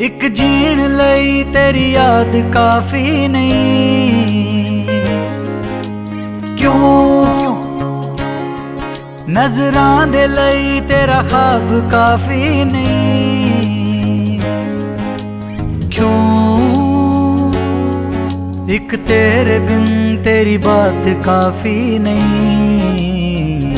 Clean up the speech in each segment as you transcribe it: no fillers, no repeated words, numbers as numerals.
एक जीण लई तेरी याद काफी नहीं। क्यों नजरां दे लई तेरा ख्वाब काफी नहीं। क्यों एक तेरे बिन तेरी बात काफी नहीं।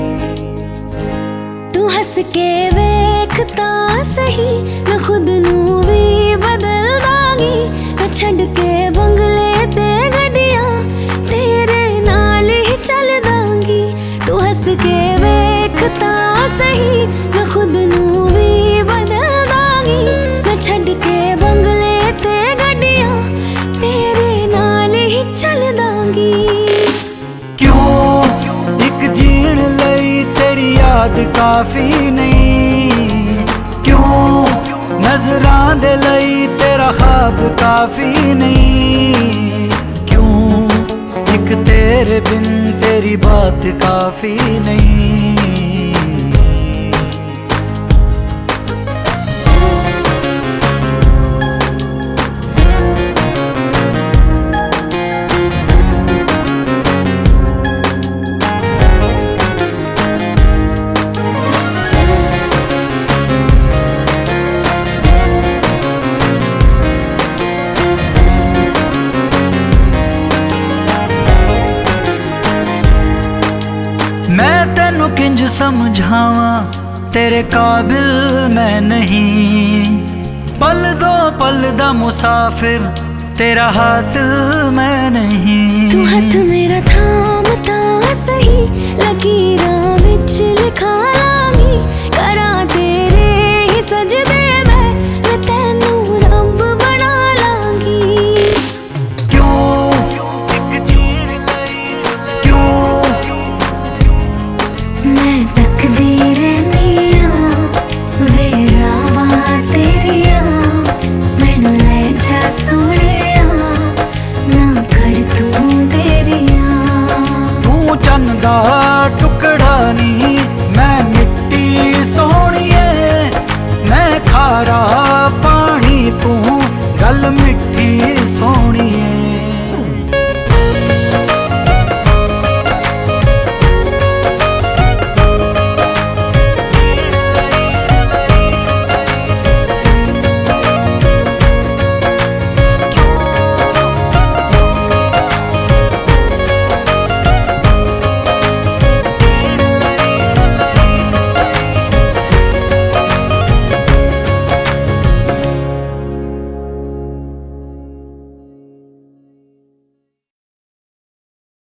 तू हंस के वेखता सही, मैं खुद नू भी बदल दांगी। मैं छड़ के बंगले ते गड्डियां तेरे नाल ही चल दांगी। तू हंस के वेखता सही, मैं खुद नू भी बदल दांगी। मैं छड़ के बंगले ते गड्डियां तेरे नाल ही चल दांगी। क्यों एक जीण लई तेरी याद काफी नहीं। क्यों नजरां दे लई तेरा ख्वाब काफी नहीं। क्यों एक तेरे बिन तेरी बात काफी नहीं। मैं तेनू किंज समझावा, तेरे काबिल मैं नहीं। पल दो पल दा मुसाफिर तेरा हासिल मैं नहीं। तू हथ मेरा थामता सही, लकीरां विच लिखा लांगी। करा तेरे ही सजदे मैं तेनू रब बना लांगी। क्यों एक जीण लई, क्यों मैं तकदी रहनिया वे रावां तेरियां। मैनू ले जा सोहणिया, ना कर तू देरियां। तू चन्न दा टुकड़ा